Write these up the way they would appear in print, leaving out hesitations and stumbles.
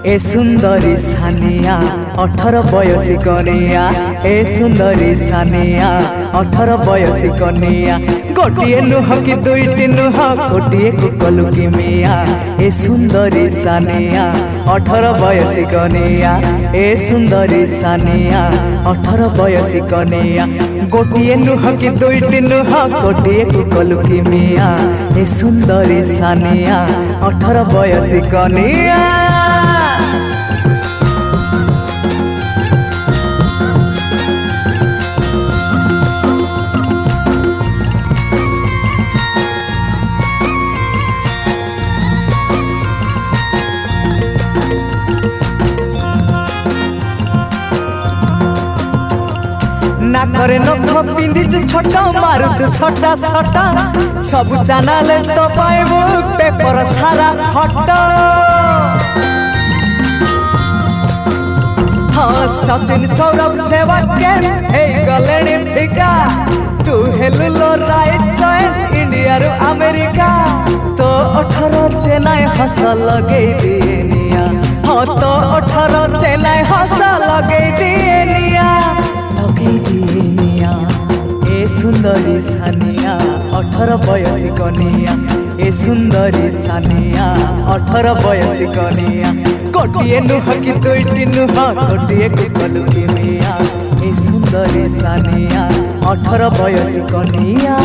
ए सुंदरी सानिया 18 बयसी कनिया ए सुंदरी सानिया 18 बयसी कनिया गोटिए नुह कि दुईटी नुह गोटिए कुकलुकी मिया ए सुंदरी सानिया 18 बयसी कनिया ए सुंदरी सानिया 18 बयसी कनिया गोटिए नुह कि दुईटी नुह गोटिए कुकलुकी मिया ए सुंदरी सानिया 18 बयसी कनिया। ना करे नख पिंधिचु छोटा मारुचु सटा सटा सब चैनल तो पाइबु पेपर सारा फटा। हाँ सचिन सौरभ सेवक के हे गलेनी फिका तू हेलुलो राइट चॉइस इंडिया रु अमेरिका तो 18 चेन्नई हंस लगे दिनिया। हाँ तो 18 चेन्नई हंस लगे दिनिया ए सुंदरी सानिया 18 बयसी कनिया ए सुंदरी सानिया 18 बयसी कनिया गोटिए नुह कि दुईटी नुह गोटिए कुकलुकी मिया ए सुंदरी सानिया 18 बयसी कनिया।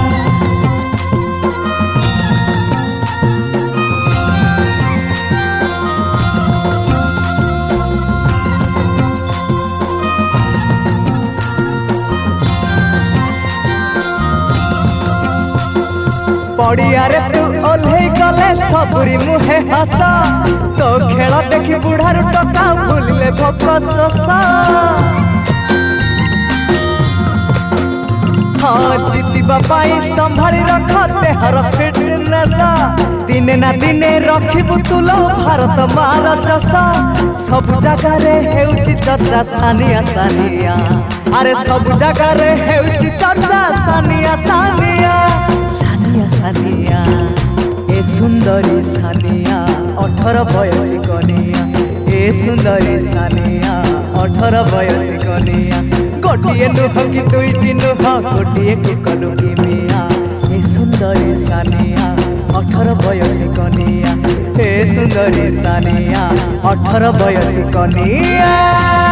पड़िया रे तू ओल्हे गले सबुरी मुहे हस तो खेल देखी बुढ़ारू टका भूलिले भोक शोषा। हाँ जीतिबा पाई संभाली रख देहर फिटनेस दिने ना दिने रखिबु तुलो भारत मार जसा सब जगह रे हेउची चर्चा सानिया सानिया अरे सब जगह रे हेउची चर्चा सानिया सानिया सानिया सानिया ए सुंदरी सानिया 18 बयसी कनिया ए सुंदरी सानिया 18 बयसी कनिया गोटिए नुह कि दुईटी नुह गोटिए कुकलुकी मिया ए सुंदरी सानिया 18 बयसी कनिया ए सुंदरी सानिया 18 बयसी कनिया।